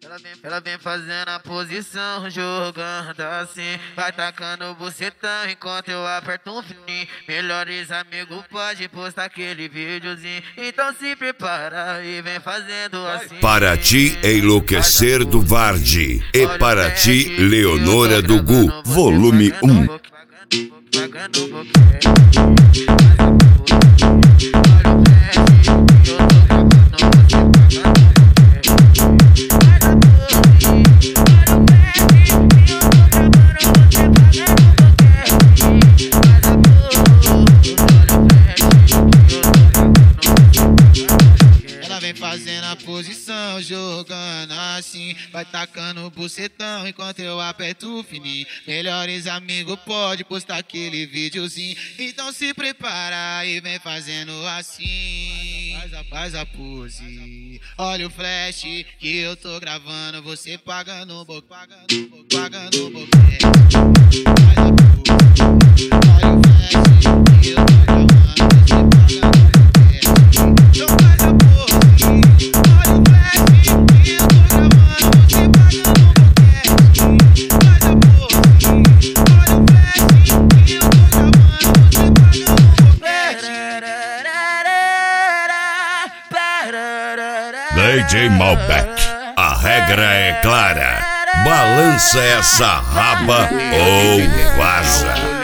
Ela vem fazendo a posição, jogando assim. Vai tacando o bucetão enquanto eu aperto um fininho. Melhores amigos pode postar aquele videozinho. Então se prepara e vem fazendo assim. Para ti, Enlouquecer do Vardy. E para ti, Leonora do Gu, volume 1. Fazendo a posição, jogando assim. Vai tacando o bucetão enquanto eu aperto o fininho. Melhores amigos pode postar aquele videozinho. Então se prepara e vem fazendo assim. Faz a pose. Olha o flash que eu tô gravando. Você pagando o boquete. Pagando o boquete. Faz a pose. Olha o flash que eu tô gravando. Você pagando o boquete. Então faz a pose. DJ Malbec, a regra é clara. Balança essa raba ou vaza.